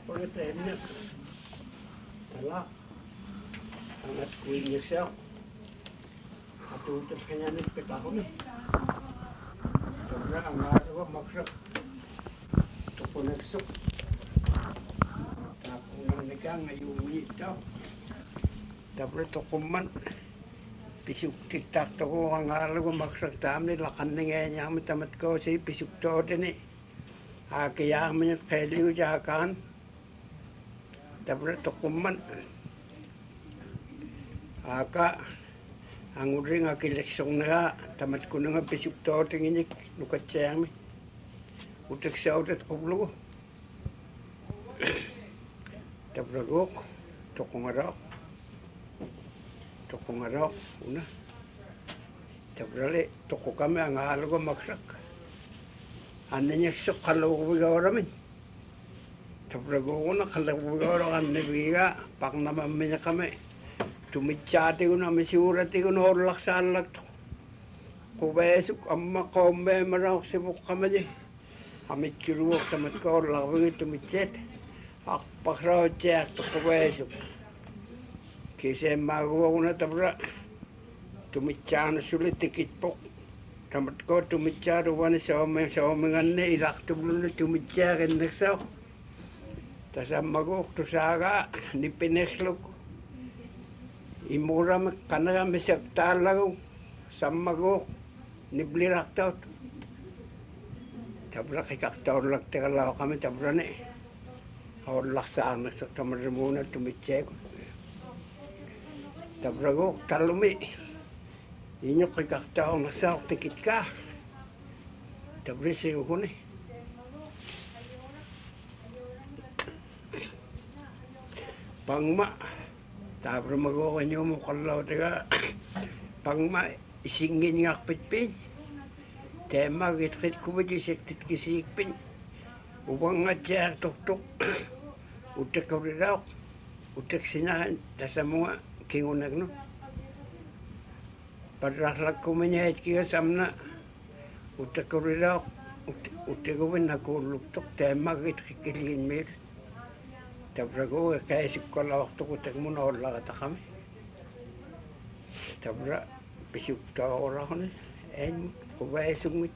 pagkatanya. Tala. Angat kuing niya siya. At utap kanya nagpitahon. Sobra ang araw magsak. Ito po nagsok. Tapos nang ngayungi ito. Tapos ito kuman. Pisuk tiktak to ko ang araw magsak dami. Lakan na nga niya tamat ko si pisuk to din eh. Kaya kami yung kailangan jakan. Tapos ito kuman. Ang uri nga kileksyon na tamat ko na nga pisuk to tingin niya. Nukat siya kami. Utak sa utat kublo. Tapos ko. Tokong araw. Una. Tapos toko kami ang halo ko magsak. Ano niya sok kalabugaw ramin. Tapos ko na kalabugaw ramin nabiga. Pak naman niya kami. Tumitsati ko na misurati ko na horlak sa alat. Kubesok amma kombe marang sibuk kami di. Amit kiruok tamat ko horlak bagi tumitsit. Akpak raw cek to kubesok. Kasi magawa ko na tapos tumitsa na sulit tikit po. Tamat ko tumitsa ruwan sa omengan na ilaktublo na tumitsa rin nagsaw. Tas ang magok to saga ni pineslog. Imura makanaga misagtalaw sa magok ni bliraktaw. Tapos kikaktaw lang tikalaw kami tapos na eh. Hawalak sa anak sa tamarimuna tumitsa ko. Tapos ko, talumi. Inyo kikaktaw na sa tikit ka. Tapos siya ko ni. Pangma. Tapos magawa nyo mo kalaw taga. Pangma, isingin nga pitpin. Tema, gitkit ko ba di siktit kisikpin. Ubang nga siya tuk-tuk. Utak ko rin daw. Utak sinahan. Tasa mo nga. Kingunag no. Padraklak ko manyahit kaya samna. Utak ko rin ako. Utak ko rin nakuluktok. Tema kikilin mir. Tapos ko kaya isip ko lawak to utak mo na wala kata kami. Tapos pisuk to orang ko na. En ko ba isungit.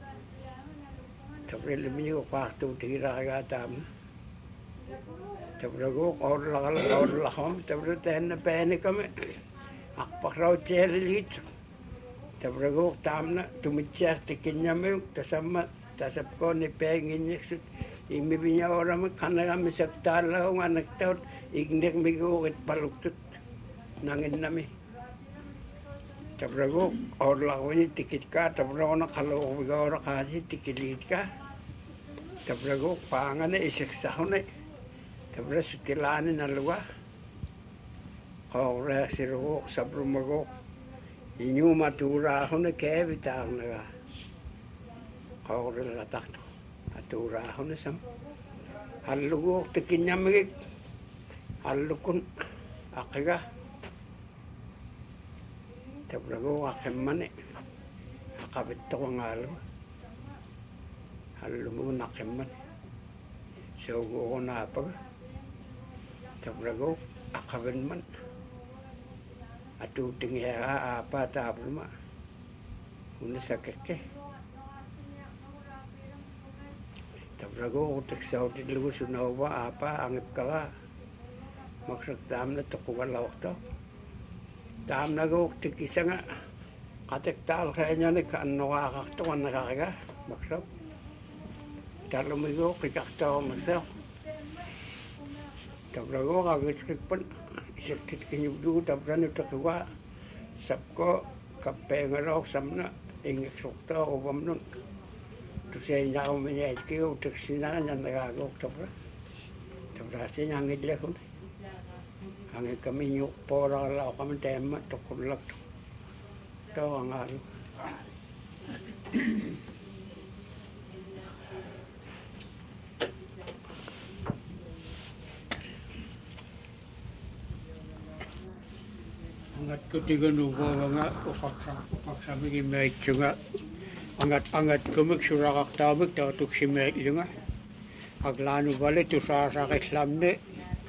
Tapos lamin ko pakto tira kaya tam. Tapos ko orla kami. Tapos tahan na panik kami. Akpak raw cherilit. Tapos ko tam na tumitsak tikin niya mo. Tasap ko ni pengin niya. Imibi niya orang kana kami saktala ko nga nagtaot. Ignik mi ko kit paluktot. Nangin nami. Tapos ko orla ko niya tikit ka. Tapos ko nakalaw ko orang kasi tikilit ka. Tapos ko pangan na isiksa ko na. Tapos kilanin na luwa. Kau resiruk sabrum magok. Inyo matura ako na kebitang na. Kau relatak to. Matura ako na sam. Halugok tikin niya magig. Halukon akiga. Tapos ko akiman eh. Akabit to ang halo. Halumon akiman. So ko napag. Tapos ko akaban man. Atu tinggal apa tak belum. Una sakit ke. Tapos ko utak di lugu sunawa apa anggap kala. Maksud tam na to kuwan lawak to. Tam na ko tikisa nga. Katek tal kayaknya ni kan nawakak to kan nakakaga. Maksud. Talumigo kikaktaw masaw. Tapos ko kagit pun isakit kinyugdo tapos na takwa sabko kape ngaraw samna ingik sukta o bamnon to say na ko manya kiyo taksina na nagagok tapos asin ang idle ko ang kami nyuk pora la kami tema to kulak to ang aro angat ketiga nubo nga upaksa bigi may tsunga angat kumik surakak tabik tautuk si may nga aglanu vale tusaasa reklamne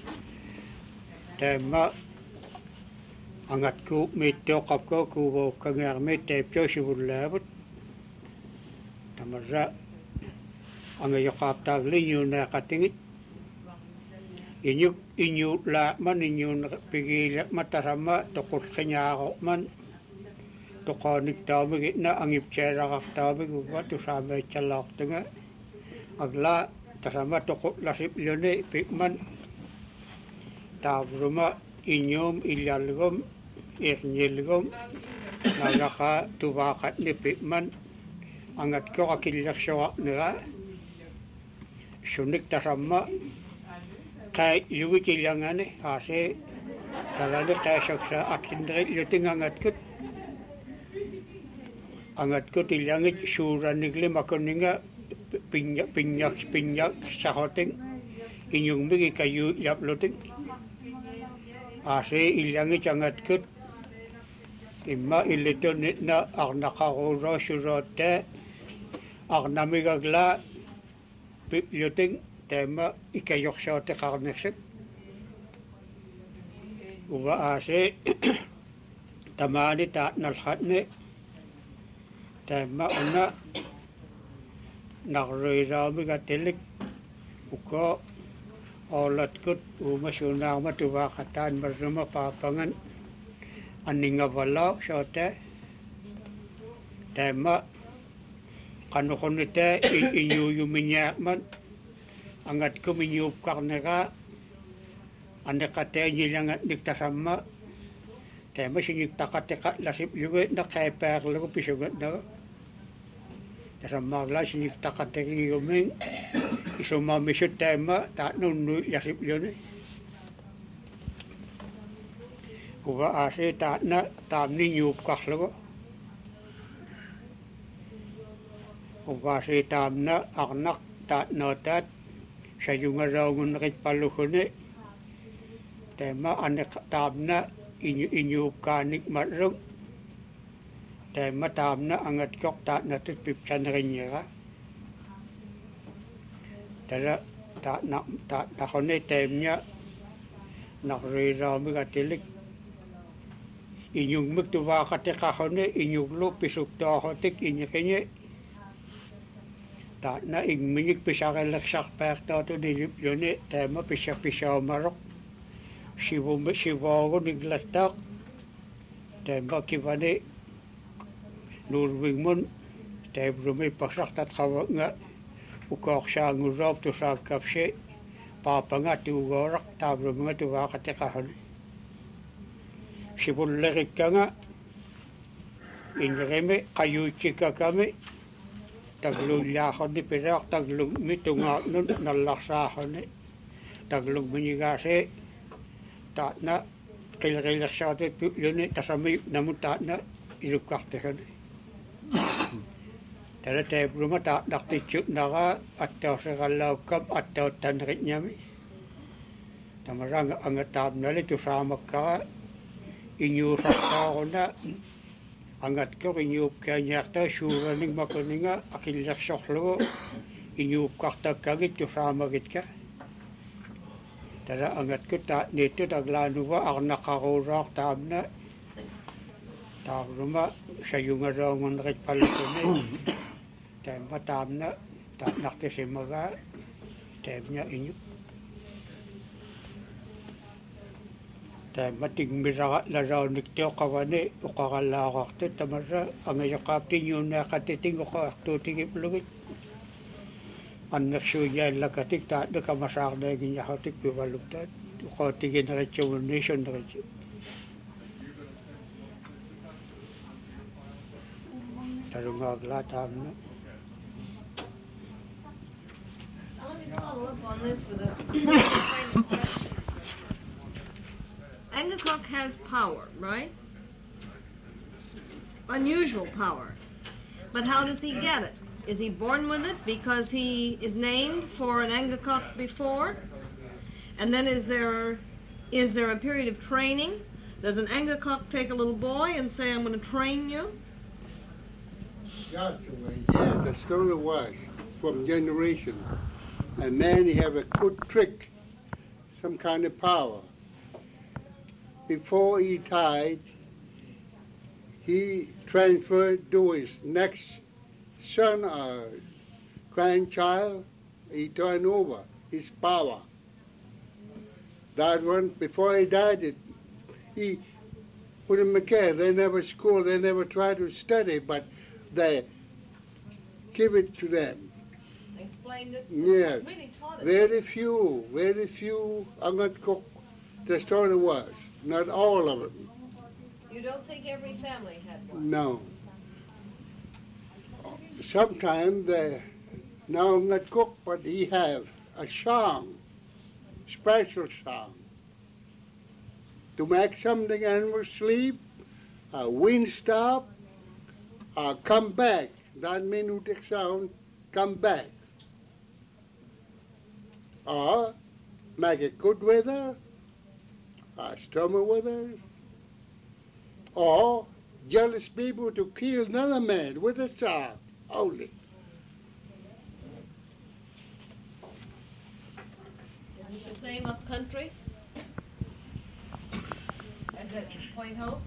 tema angatku mittoqapko kuvookkangiarmi taipjo sivullaavut tamarra angayoqaaptaaglinniuneaqatingit inyu laaqman innyuun pigiilaqmataramma toqulqinyaaqorman toqaaniktaamigitna angipceeraqartaamiguva tusaameitsallaortunga agla tasama toqullasiplluni pi'man taavruma innyuum illalgum irnilgum nagaqa tuvaaqatni pi'man angatkoqakillersoqarnera sunik tasamma qai yugitillangani aase talani qaasaksa akkinnerillutingangatkut angatkut illangit suuranigli makunninga pinyak sahoting inyungmigi kayu yapluting aase illangit angatkut imma illitunitna arnaqaruurosurotte arnamigagla pipluting tema ikayorsoteqarnersuk uva aase tamaani taatnalhatne tema una narruiraamigatelik uko olatkut umasunaarma tuvaaqataan marruma paapangan anningavalau sote tema qanuqunite inyuyuminyaaqman angatkum inyuupqarnera anneqateeñilangatnik tasamma tema siniktaqateqatlasiplugu naqaipaarlugu pisugatnaga tasammaarla siniktaqategiiguming isumamisut tema taatnunnu lasiplluni uva aase taatna taamni nyuupqarlugu uva aase taamna arnaq taatnootaat sayungaraungunnerit palluhuni tema anneq taamna inyuupkaanik marrung tema taamna angatkoq taatnatut pipsanerinñera tala taatnaquni taimña narruiraamigatilik inyungmik tuvaaqateqarruni inyuglu pisuktoorrutik inñiqiñi taatna ingmiñik pisarillersarpaartaatuni ilipluni tema pisaumaroq sivooguniklattaaq tema kivani nuurvigmun taivrumi pasartatqavanga ukoorsaanguruop tusaakkapsi paapanga tuugooraq taavruminga tuvaaqateqarruni sivullerikkaga inrimi qayuitsikakami taglullaarruni pileaq taglugmi tungaaqnun nallarsaarruni taglugmiñigaase taatna qilqillersaatut pi'luni tasami namu taatna ilukkartiguni tala taipluma taatnartitsutnara attaorserallaukkam attauttaneriñami tamaranga angataapnali tusaamakkara inyuusartaaruna angatkor inyuupkaaniarta suuranik makuninga akillersorlugu inyuupkartakkagit tusaamagitka tala angatkut taatniittut aglaanuva arnaqaruuraaq taamna taarluma sayungaraungunnerit pallukuni taimma taamna taatnartisimaga taimña iñu taimma tingmiraqalaraunikteoqavani uqarallaaqartut tamarra angayoqaaptiñuunneaqatiting uqaartuutigipplugit annersuuyaallakatik taatna kamasaarneegiñarrutik pivaluktaat uqaatigineritsumunni sunneritsu tarungaagla taamna. Let me follow up on this with a final question. Angakok has power, right? Unusual power. But how does he get it? Is he born with it because he is named for an Angakok before? And then is there a period of training? Does an Angakok take a little boy and say, I'm going to train you? Yeah, the story was from generation. a man he have a good trick, some kind of power. Before he died, he transferred to his next son or grandchild, he turned over his power. That one, before he died, he put him in care. They never school, they never tried to study, but they give it to them. Explained it? Yes. Really taught it. Very few Angat Cook, the story was. Not all of them. You don't think every family had one? No. Sometimes they now Angat Cook, but he have a song, special song. To make something animal sleep, wind stop, come back. That means who take sound, come back. Or make it good weather, stormy weather, or jealous people to kill another man with a sword only. Is it the same up country as at Point Hope?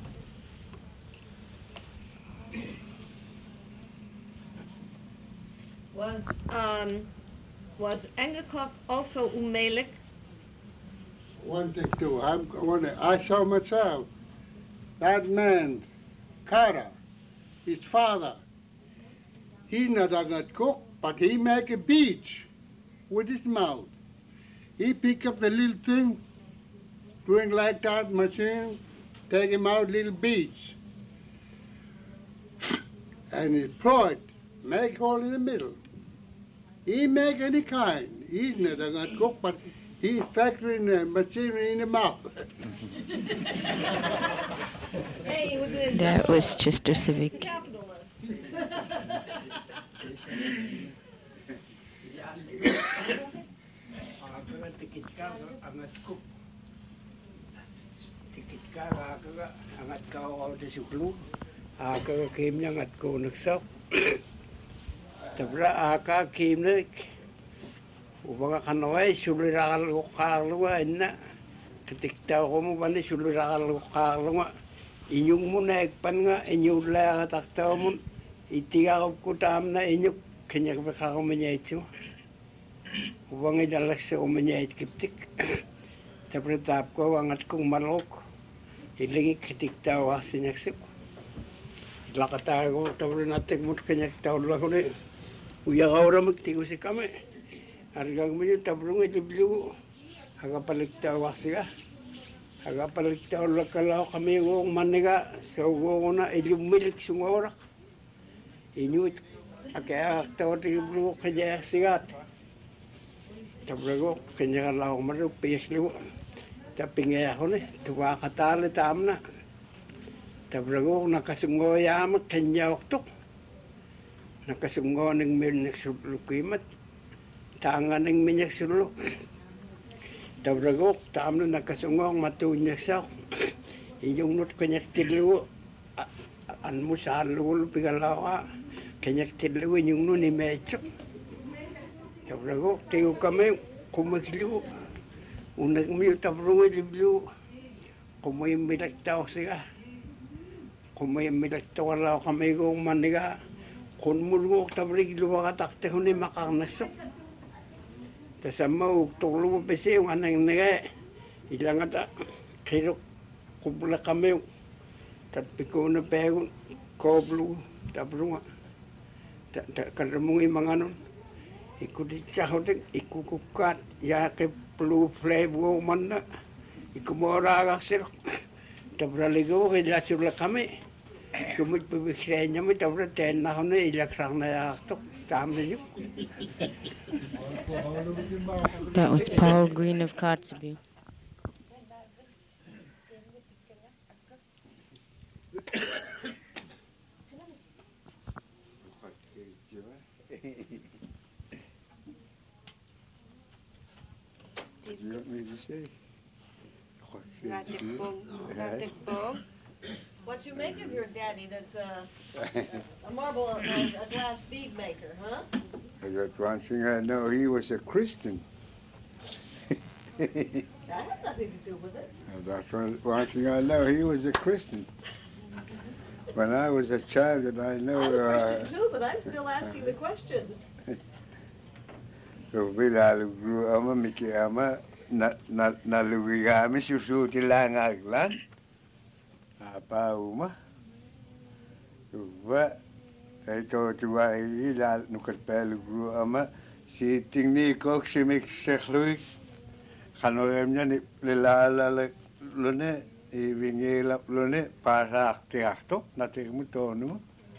Was Angakok also Umelik? One thing too, I saw myself, that man, Carter, his father, he not a good cook, but he make a beach with his mouth. He pick up the little thing, doing like that machine, take him out little beach. And he pour it, make hole in the middle. He make any kind. He's not a good cook, but he factoring the machinery in the mouth. Hey, he was an That was Chester Civic. capitalist. Angat kau au te suklu, aka kim nya ngat ko naksap. Tabra aka kim nek. Ubaga kanawai suliragal ko kalwa inna. Ketikta ko mo bani suliragal ko kalwa. Inyong mo na ekpan nga inyong la takta mo itiga ko tam na inyong kanya ka ko manyaitu. Ubang idalak sa umanyait kiptik. Tabra tap ko angat kong malok. Ilingi ketikta wa sinaksip. Lakata ko tabra natek mo kanya taula ko ne. Uya ora magtigo si kami. Argang mo yung tabrong iliblu. Haga palikta wa siya. Haga palikta ulo kalaw kami kong maniga. So ko na ilumilik sungorak. Inyut akaya tawat iliblu kanya sigat. Tabra ko kanya kalaw maruk piyaslu. Tapingay ako ni, tuwa katali tam na. Tabra ko nakasungo yamak kanya oktok. Nakasungo ng minyak sulukimat. Tanga ng minyak sulu. Tabra ko tam na nakasungo ang matunyak sa. Iyong not kanyak tilu. An mo sa lulu pigalawa. Kanyak tilu yung nun ni Mechok. Tabra ko tiyo kami kumakliw. Unang may tabrong iliblu, kung may milagtaw siya, kung may milagtaw wala kami kong maniga, kung mulong tabrig luwa katakte ko ni makarnasok. Tasama uktok pesi yung anang naga, ilang ata, kirok kubla kami, tapiko na pegon, koblo, tabrong, karamong mga nun. Ikutit siya ko din, ikukukat, yakip, blue flavor man na. Ikumora ka sila. Tabra ligaw, kaya sila kami. Sumit pabikriya niya mo, tabra ten na ako na, ilaksak na yaktok. Tama niyo. That was Paul Green of Kotzebue. You want me to say? What you make of your daddy that's a marble, a glass bead maker, huh? That's one thing I know, he was a Christian. That had nothing to do with it. That's one thing I know, he was a Christian. When I was a child, and I know... I'm a Christian too, but I'm still asking the questions. Bilalu ama miki ama na lugiga mi susuti lang aglan. Apa uma? Wa ito tuwa ilal nukat pelu ama si tingni kok si mik sekluik. Kanorem nya ni lala lone I vingela lone parak tiakto na tingmu tonu.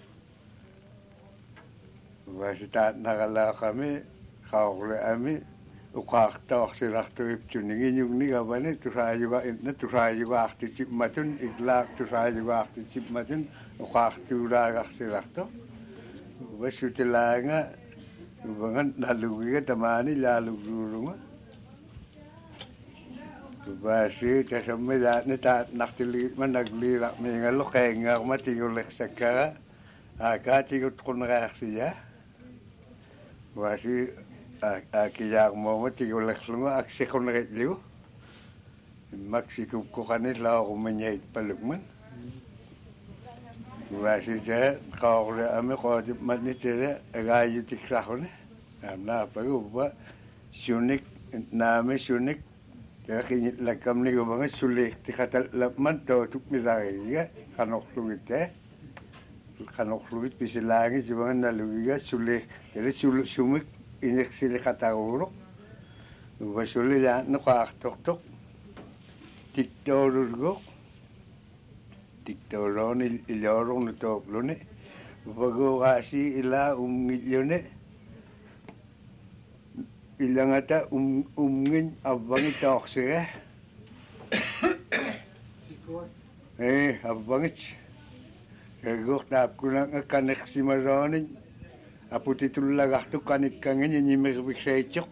Wa sita nagala kami kaule ami ukakta oksirahtu iptuningi nyugni gabane tusayuga akti matun iglak tusayuga akti matun ukaktu uraga oksirahtu wasutilanga ubangan nalugiga tamani lalugurunga basi kasamila nita naktilit man naglira mingalo kenga matigulek sakara akatigut kunraksiya basi akiyak mo matigulek lunga aksikon retliu maksikup ko kanit la ko manyait palugman basi je kaure ame ko manitere agayu tikrahone amna paguba sunik name sunik kaya lakam ni ko mga sulik tikatal lapman to tukmilariga kanok fluid pisilangi mga nalugiga sulik kaya sumik inyek sili kataguro uba suli ya nakaktok tiktoron ilorong na toplone ubago kasi ila umilone ilang ata umngin abangit oksire abangit kagok tap kunang kanek simaronin aputi tulagak tu kanik kangen ni megbisaychok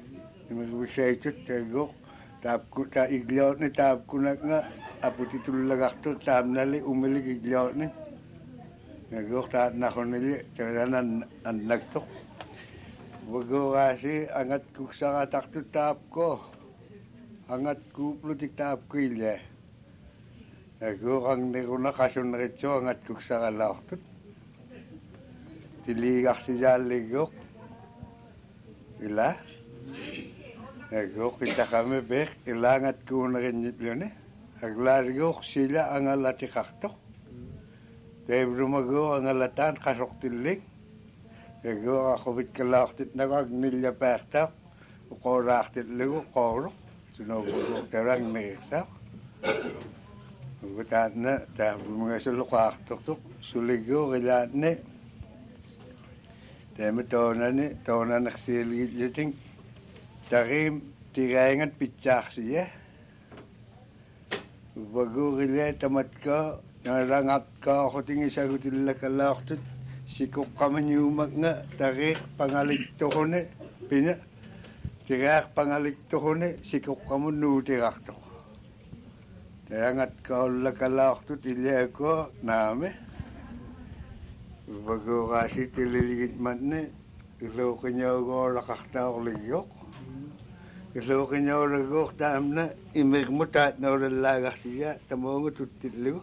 kagok tap kuta iglot ni tap kunang nga aputi tulagak tu tamnali umilig iglot ni kagok ta nakonili teranan anagtok Wago kasi angat ko sa katakto tap ko. Angat ko plutik tap ko ilya. Ako kang niko nakasun na ito angat ko sa kalaktot. Tiligak si Jaligok. Ila. Ako kita kami bek. Ila angat ko na rin yun eh. Aglarigok sila ang alatikaktok. Kaya brumago ang alatan kasok tilig. Kaya ako bitkalaktit na kag nilya pektak, ukoraktit ligo korok, sinubugok terang mesak. Ugutan na, tabi mga sulukaktok, suligo kilat ni. Temi tona naksilgit yuting, takim tigayangan pitsak siya. Bago kilat tamat ka, narangat ka ako tingi sagutila kalaktit, sikok kamanyumak nga tarik pangalikto ko ne pinya tirak pangalikto ko ne sikok kamunu tirakto terangat ka ulla kalakto tilya ko name bago kasi tililigit man ne ilo kanyaw ko lakakta ko ligyok ilo kanyaw ragok tam na imigmutat na uralagak siya tamongo tutiligo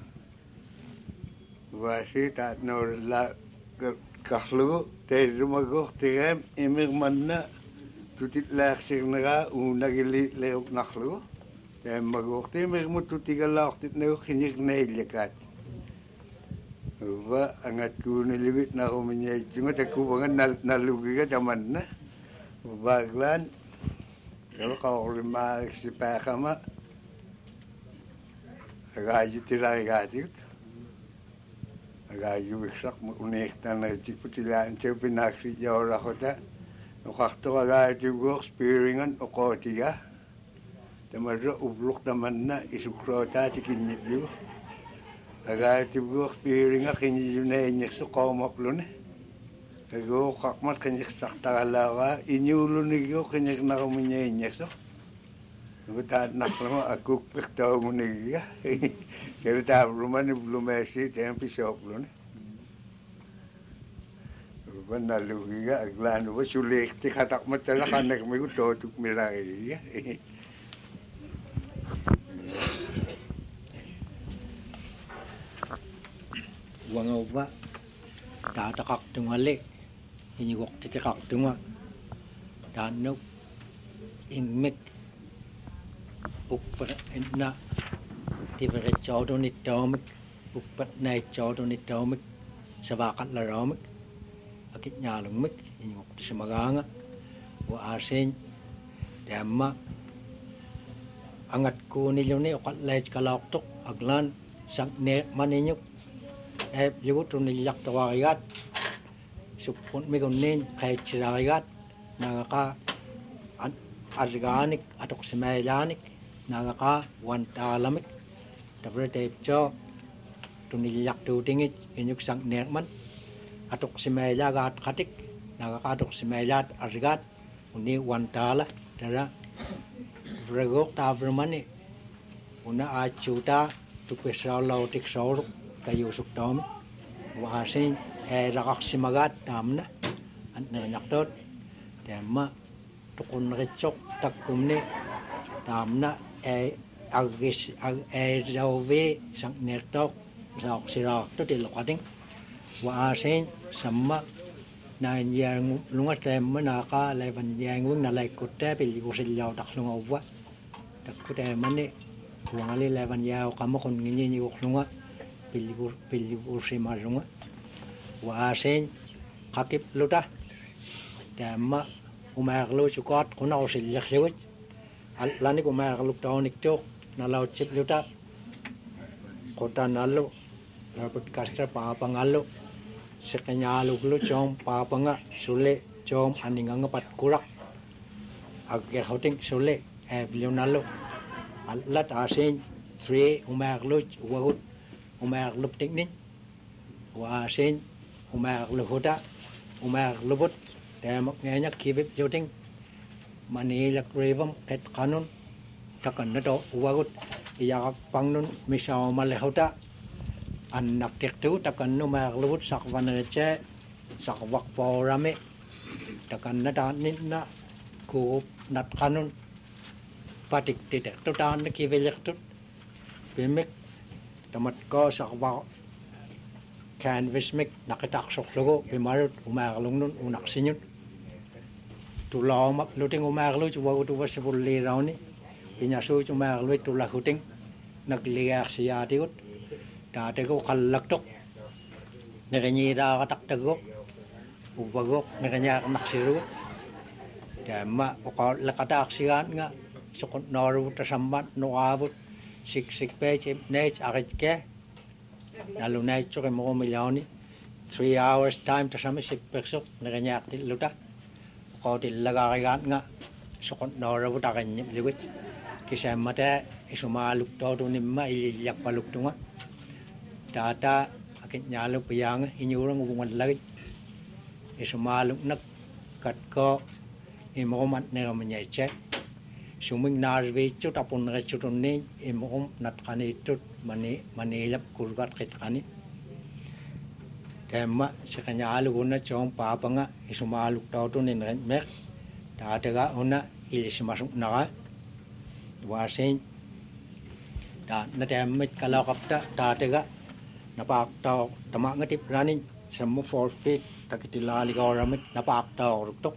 Wasi tak nor la kahlu te rumago tigam imir manna tutit la sirnaga unagili le nakhlu te mago te mir mututiga la tit ne khinik ne lekat wa angat ku ne ligit na ko menya jingo te ku bangan nalugiga tamanna baglan kalau kau lima si pakama gaji tirai gaji Agayu iksak uniktan na tikutilaan siya pinaksit yaw rakota. Nukakto agayu tibuk spiringan o kotiga. Tamadro ublok naman na isukrota tikinip yu. Agayu tibuk spiringan kinyip na inyek sa komaplo na. Tago kakmat kanyek saktakalaga. Inyulo niyo kanyek na kamunya inyek sa. Nukutaan naklama akuk pektaw mo niya. Kaya tayo rumah ni belum masih tempi shop lo ni. Vanalugiga aglan wa sulekti khatak matala kanak mi utotuk milai. Wangova tatakak tungale inigok titikak tunga tanok ingmek upper na tivere chawdon itomik upper na chawdon itomik sabakat laramik akit nyalungmik inigok tisimaganga wa asin damma angat ko nilone okat lej kalaktok aglan sangne maninyuk yugut nilyak tawagat supun megonin kay chiragat nagaka organic atok semelanik nagaka wantalamik davrete cho tunilyak tutingit inyuk sang nerman atok semelagat khatik nagaka atok semelat argat uni wantala dara vragok tavrmani una achuta tukesalo tiksauruk kayu suktom wasin rakak simagat tamna an naktot damma tukun rechok takumne tamna agis rove sang nertok sak sirak to tilokating wasin samma na yang lunga temma naka levan yang wing na laikote pili kusilaw taklungawa takute mane wangali levan yaw kamo kun nginyi uklunga pili kusimarunga wasin kakip luta damma umarlu sukot kuna usiljak sewit lani umarlu taunik tok na laut chip luta kota nalu laput kastra papangalu sekenyalu lu jom papanga sule jom aninganga pat kurak agge hoting sule vilionalu alat asin 3 umarlu wagut umarlu teknik wasin umarlu hoda umarlu bot damak nganya kivip joting manilak revam ket kanun takan nato wagut iyak pangnun misaw malehota anak tektu takan numar lubut sakvanece sakwak porame takan nadanin na kup nat kanun patik titek tu tan kivelek tu bimek tamat ko sakwak canvas mek nakatak soklogo bimarut umar lungnun unak sinyut tulawmak luting umar lu chuwa tu wasibulli rauni pinyasu umar lu tulah huting nagliak siyatikut dati ko kalaktok nakanyira kataktago ubagok nakanya naksiru damma ukal lakatak siyan nga sukot naru tasambat nuabut siksik pech nech akitke nalu nech choke mo milyoni 3 hours time tasami sikpeksok nakanya luta ukal tilagayan nga sukot naru takanyip liwit kisamate isumaluk todo nimma iliyak paluk tunga data akit nyalo piyang inyurang ubungan lagi isumaluk nak katko imomat neramanyece suming narvi cut apun recutunni imom natkani tut manilap kurgat kitkani temma sekanyalo guna chong papanga isumaluk todo nin mek data una ilismasuk naga wasin da natemmet kalakapta datega napak tau tamak ngatip running semua 4 feet takitilali kauramit napak tau ruktok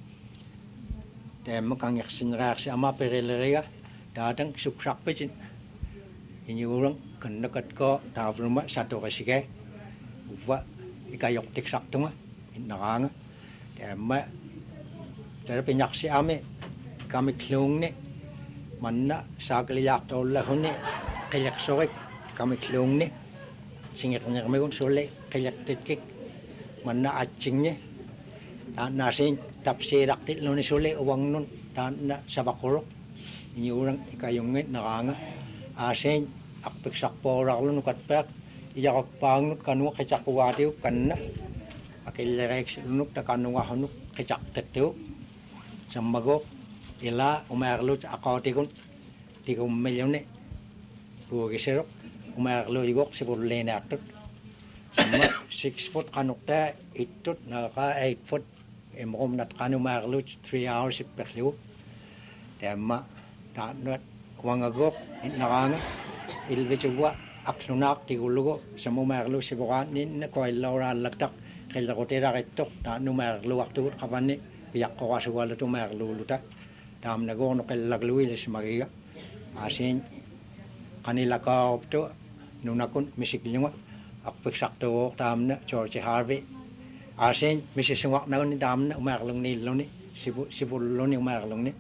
tem kang yaksin reaksi ama pereleria dadang suksak pecin ini orang kena kat ko tavruma satu kasike uba ikayok tik saktunga inanga tem dari penyaksi ame kami klung ne manna sakliyak tolla hunne kayak sorek kami klung ne singirnya kami kun sole kayak titik manna acingnya nasin tapsirak tit lo ni sole uang nun na sabakorok ini orang ikayungit nakanga asin akpik sakporak lo nukat pek iyak pangnut kanu kecak watiu kanna akillerek lunuk ta kanu hanuk kecak tetu sambagok ila umarlu akatikun 3 milyon ne bugi serok umarlu igok sibulle ne aktut 6 foot kanukta ittut naka 8 foot emrom nat kanu marlu 3 hours perlu temma ta not wangagok naranga ilvichwa aksunak tigulugo samu marlu sibukan nin ko ilora laktak kelakotera ketok ta nu marlu waktu kapani piyak ko kasuwala tu marlu luta tam nago no kelagluil smagiga asin kanila ka opto nunakun misiklinga akpeksak tamna George Harvey asin misisungak na ni damna umaklong ni loni sibul loni umaklong ni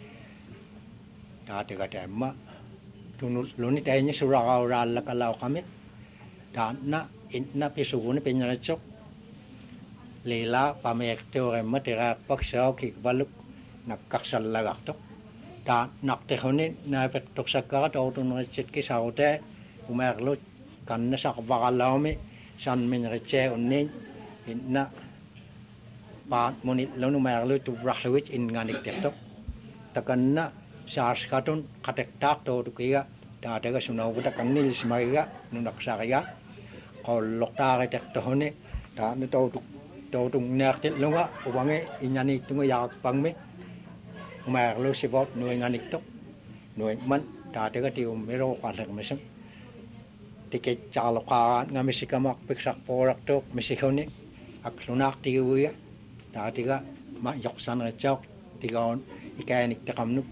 dati ka tema tunul loni taynya surakaw rala kalaw kami damna inna pisugun pinyarachok lela pamekto remma tira paksaw kikbaluk nakaksalagak to ta naktehonin na petok sakara tawtun recit ki saute umaklo kanna sakbakalawmi san minreche unnin inna pa monit lonu umaklo tu rahlwich in nganik tektok takanna sars katun katektak to tukiga ta daga sunaw ta kanil smagiga nunaksariga kollok ta tektohone ta no to tung naktil lunga ubange inyani tunga yak pangme umaklo sibot nuy nganik tok nuy man ta daga ti umero kalak mesem tiket calokan ngamisigamak piksak porak tok misihoni aksunak tiuya ta tiga mayok san rechok tigaon ikanik takamnu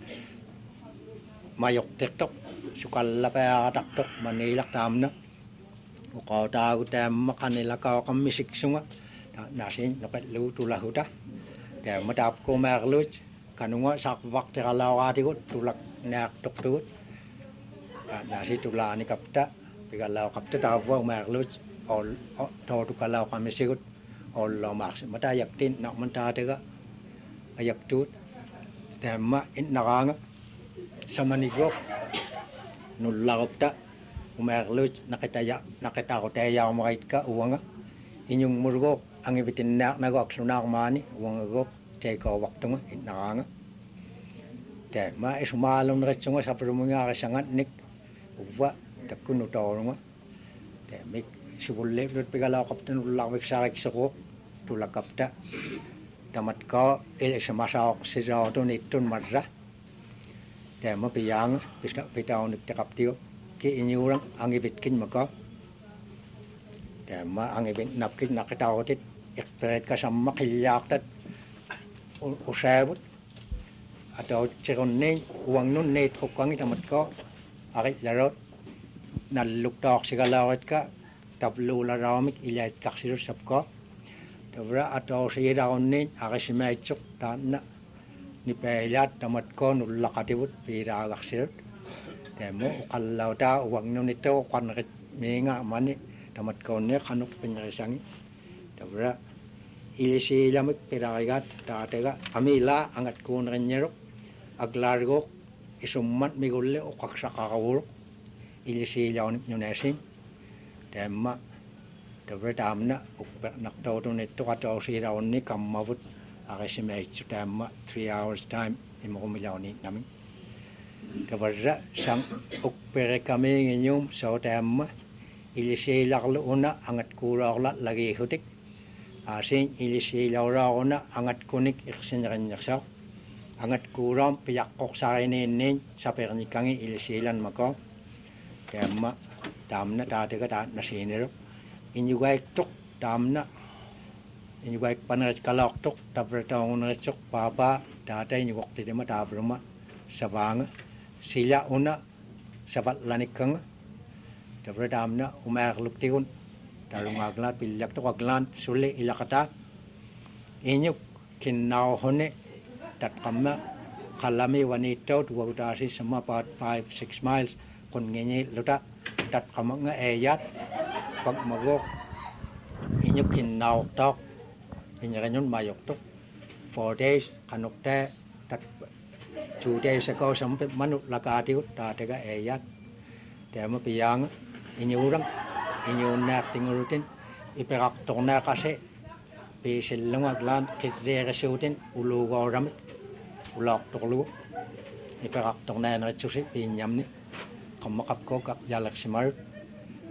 mayok tektok sukalla pa taktok manilak tamna ko ta utam makanila ka kamisik sunga nasin nokat lu tulahuda ta madap ko marluch kanunga sak wakte kalawati ko tulak nak tok tut nasi tulani kapta kalau kapta tahu maklus all tahu kalau kami sikut all maks mata yaktin nak menta tega ayak tut tema in nakanga samanigo nulla kapta maklus nakita ko tayo makait ka uwanga inyong murgo ang ibitin nak nagok sunak mani uwanga go teko waktu nga in nakanga tema isumalong retsunga sa perumunga kasangat nik uwa takun utawanga te mik sibulle lut pigala kapten ulawik sarik soko tulak kapta tamat ka el samasak sira to nitun marra te mo piyang pisna pitaw nik kaptio ki inyurang angibit kin maka te ma angibit napkin nakitawatit ekperet ka sama kilyak tat usabut atau cikon ning uang nun net kokang tamat ka akit larot naluk tok sigalawat ka tablu la ramik ilayat kaksirut sabka tabra atau siyadaon nin akasimaytsuk tanna ni pailat tamat ko nullakatibut pira kaksirut temo ukallaw ta uwang nun ito kanakit minga mani tamat ko niya kanuk pinarisangi tabra ilisilamik pirakigat tatega amila angat ko na kanyarok aglargo isummat migulle o kaksakakawurok ilisilaw nyo nasin tema tabra tamna ukper naktaw nito kataw siraw ni kamabut akasimaytsu tema 3 hours time imukumilaw ni namin tabra sang ukper kami ngayon sa tema ilisilaw una angat kuraklat lagi hutik asin ilisilaw rauna angat kunik iksinranyaksaw angat kuram piyakok sarinin sa pernikangi ilisilan mako kema tamna tati ka ta nasinero inyugay tok tamna inyugay panas kalok tok tabra taong nasok papa tata inyugok ti ma tabruma sabanga sila una sabat lanikang tabra tamna umakluk tikun tarungaglan pilyak to aglan suli ilakata inyuk kinaw hone tatkamna kalami wanito tuwagdasi sama about 5-6 miles kun nginyi luta tat kamang nga ayat pag magok inyuk kinaw tok inyaranyon mayok tok 4 days kanukte tat 2 days ago sampai manuk lakati ut tatega ayat tema piyang inyurang inyunak tingurutin iperak tokna kasi pisil lang aglan kitrere sutin ulugoram ulok toklu iperak tokna na chusi pinyam ni kamakap ko kap yalak simar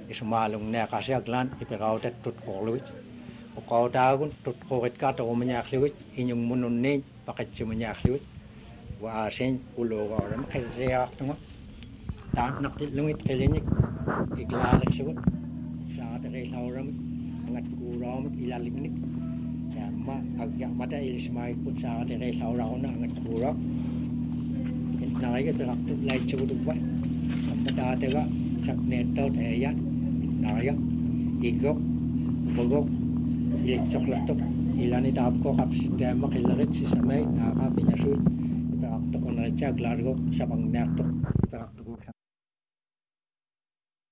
isumalong na kasaglan ipirautet tutkorluit o kautagun tutkorit ka to manyakluit inyong mununin bakit sumanyakluit wa asin ulo oram kaya tungo dan naklungit kelinik iklarik sugut sa tere sauram angat kuram ilalimnik ya ma agya mata ilismai put sa tere sauram na angat kuram naya teraktu lai sugut ba mata tega sak neto ya naya igok bogok ilik coklat tok ilani dap ko kap sistema kilarit si samay nakapinasud teraktu on raja glargo sabang neto teraktu